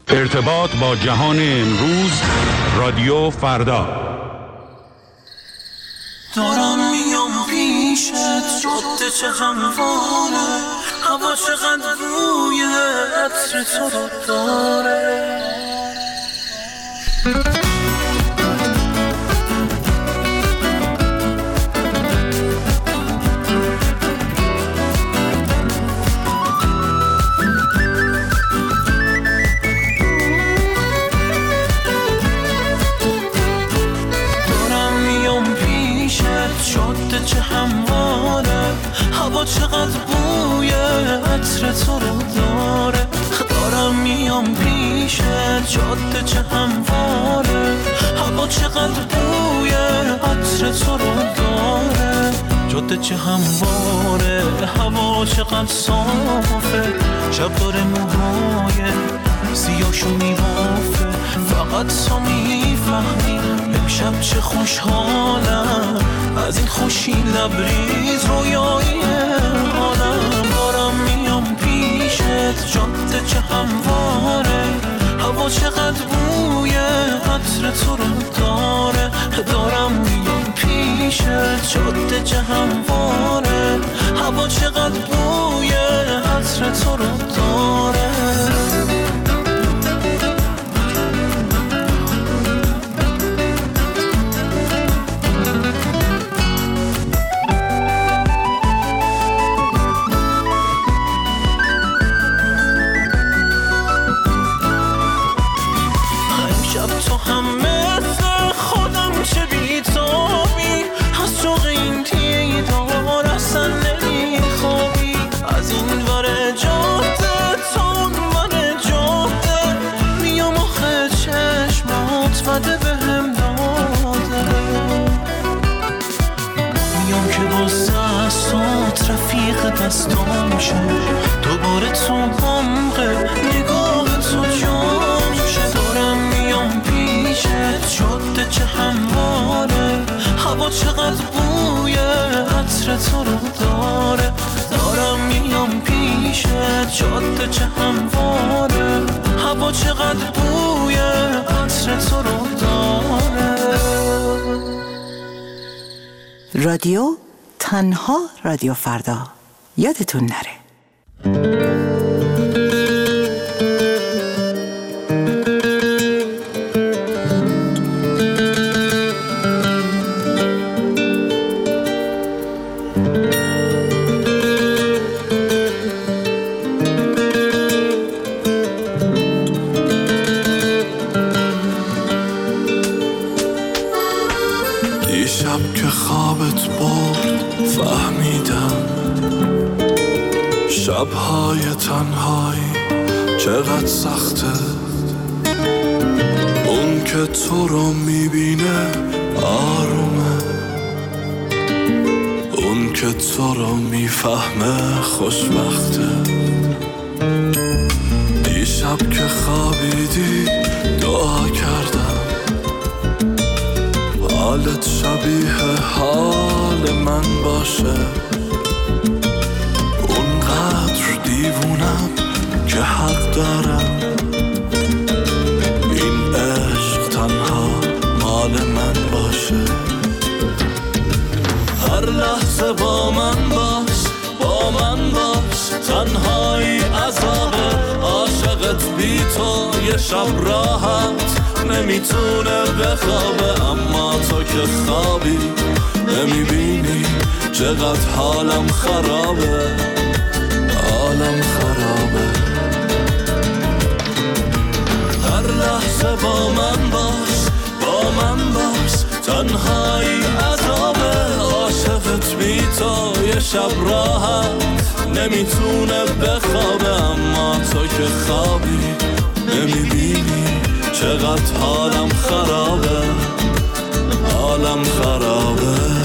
ارتباط با جهان امروز، رادیو فردا. دارم میام پیشت، جاده چه همواره، هوا چقدر روی عطر تو رو داره. جاده چه همواره، هوا چقدر بوی عطر تو رو داره. دارم میام پیشت، جاده چه همواره، هوا چقدر بوی عطر تو رو داره. جاده چه همواره، هوا چقدر صافه، شب داره موهای سیاهشو میبافه. فقط تو میفهمی امشب چه خوشحالم، از این خوشی لبریز رویایی حالم. دارم میام پیشت، جاده چه همواره، هوا چقدر بوی عطر تو رو داره. دارم میام پیشت، جاده چه همواره، هوا چقدر بوی عطر تو رو داره. تو هم مثل خودم چه بی‌تابی، از شوق این دیدار اصلا نمیخوابی. از این ور جاده تا اون ور جاده میام آخه چشمات وده بهم داده. میام که با دستات رفیق دستام شه، دوباره تو عمق نگاه تو جام شه. دارم میام پیشت، جاده چه همواره، هوا چقدر بوی عطر تو رو داره. دارم میام پیشت، جاده چه همواره، هوا چقدر بوی عطر تو رو داره. رادیو تنها رادیو فردا، یادتون نره. دیشب که خوابت برد فهمیدم شب‌های تنهایی چقدر سخته. اون که تو رو میبینه آرومه، اون که تو رو میفهمه خوشبخته. دیشب که خوابیدی دعا کردم حالت شبیه حال من باشه. اونقدر دیوونم که حق دارم این عشق تنها مال من باشه. هر لحظه با من باش، با من باش، تنهایی عذابه. عاشقت بی تو یه شب راحت نمیتونه بخوابه. اما تو که خوابی نمیبینی چقدر حالم خرابه، حالم خرابه. هر لحظه با من باش، با من باش، تنهایی عذابه. عاشقت بی تو یه شب راحت نمیتونه بخوابه. اما تو که خوابی نمیبینی چقدر حالم خرابه، حالم خرابه.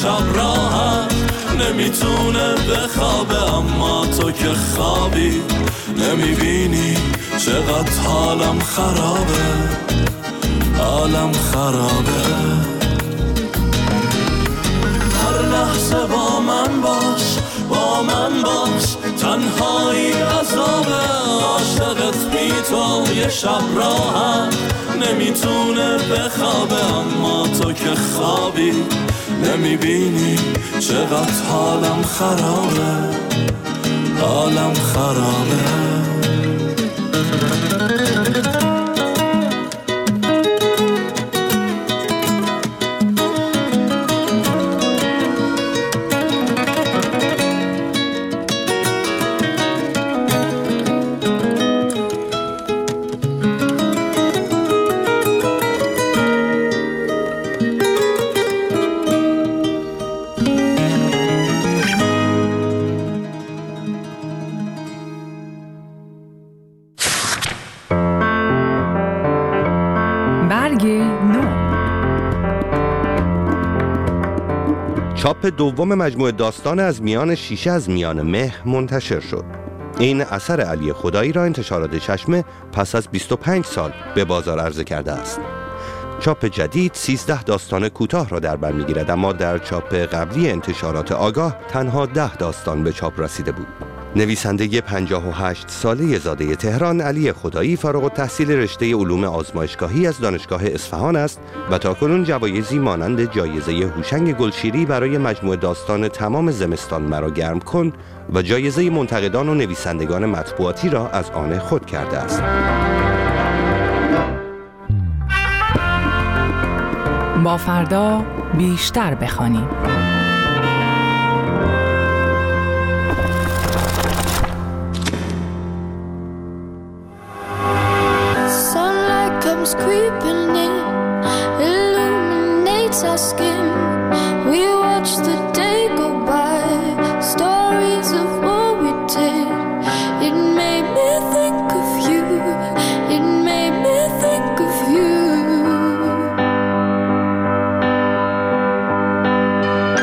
شب راحت نمیتونه بخوابه، اما تو که خوابی نمیبینی چقدر حالم خرابه، حالم خرابه. هر لحظه با من باش، با من باش، تنهایی عذابه. عاشقت بی تو یه شب راحت نمیتونه بخوابه، اما تو که خوابی نمیبینی چقدر حالم خرابه، حالم خرابه. چاپ دوم مجموعه داستان از میان شیشه از میان مه منتشر شد. این اثر علی خدایی را انتشارات چشمه پس از 25 سال به بازار عرضه کرده است. چاپ جدید 13 داستان کوتاه را در بر می‌گیرد، اما در چاپ قبلی انتشارات آگاه تنها 10 داستان به چاپ رسیده بود. نویسنده 58 ساله زاده تهران علی خدایی فارغ التحصیل رشته علوم آزمایشگاهی از دانشگاه اصفهان است و تاکنون جوایزی مانند جایزه هوشنگ گلشیری برای مجموعه داستان تمام زمستان مرا گرم کن و جایزه منتقدان و نویسندگان مطبوعاتی را از آن خود کرده است. با فردا بیشتر بخوانیم. Creeping in, illuminates our skin. We watch the day go by, stories of what we did. It made me think of you, it made me think of you.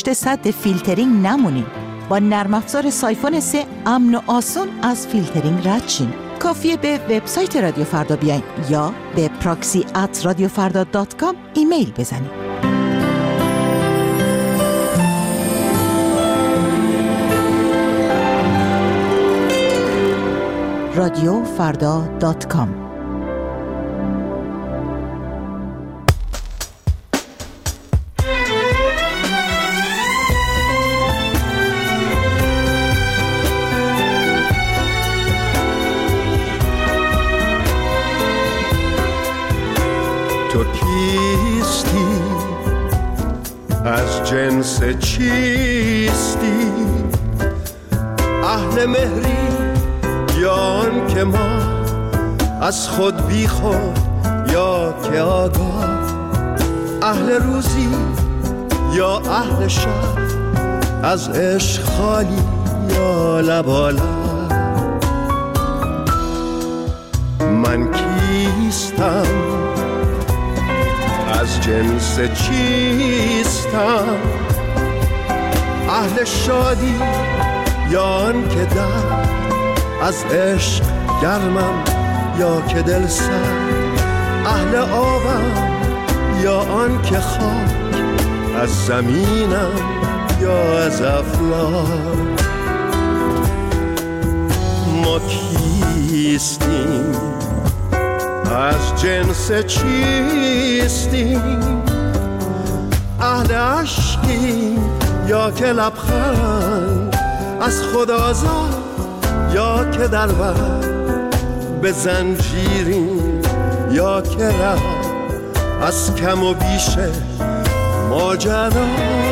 پشت سد فیلترینگ نمونین. با نرم افزار سایفون 3 امن و آسون از فیلترینگ رد شین. کافیه به وبسایت رادیو فردا بیاین یا به proxy@radiofarda.com ایمیل بزنین. radiofarda.com. تو کیستی؟ از جنس چیستی؟ اهل مهری یا آن که ما از خود بی خود یا که آگاه؟ اهل روزی یا اهل شب؟ از عشق خالی یا لبالا؟ من کیستم؟ از جنس چیستم؟ اهل شادی یا آن که در از عشق گرمم یا که دل سرد؟ اهل آبم یا آن که خاک از زمینم یا از افلاک؟ ما کیستیم؟ از جنس چیستیم؟ اهل عشقیم یا که لبخند از خود آزاد یا که در بر به زنجیریم یا که ره از کم و بیش ماجرا؟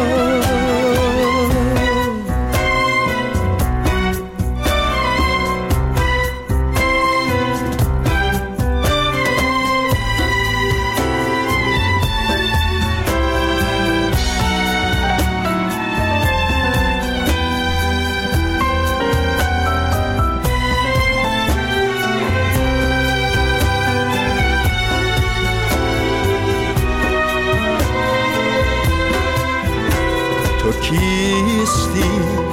کیستی؟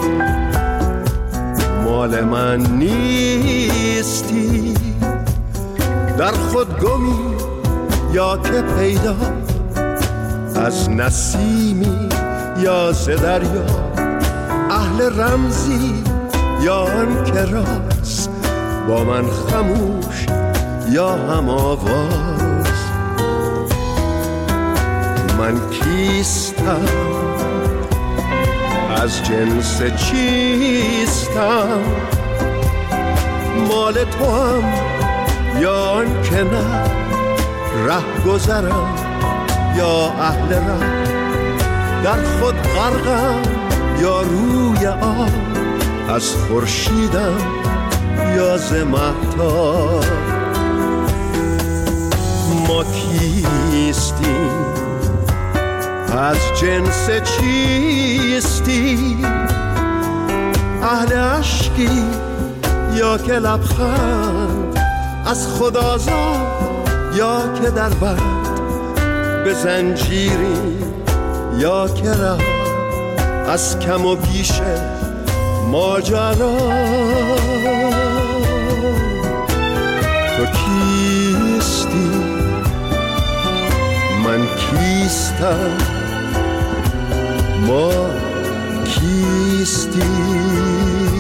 مال من نیستی؟ در خود گمی یا که پیدا؟ از نسیمی یا ز دریا؟ اهل رمزی یا آن که راست با من خموش یا هم آواز؟ من کیستم؟ از جنس چیستم؟ مال تو هم یا آن که نه؟ ره گذرم یا اهل ره؟ در خود غرقم یا روی آب؟ از خورشیدم یا ز مهتاب؟ ما کیستیم؟ از جنس چیستی؟ اهل عشقی یا که لبخند از خود آزاد یا که در بند به زنجیری یا که ره از کم و بیش ماجرا؟ تو کیستی؟ من کیستم؟ ما کیستی؟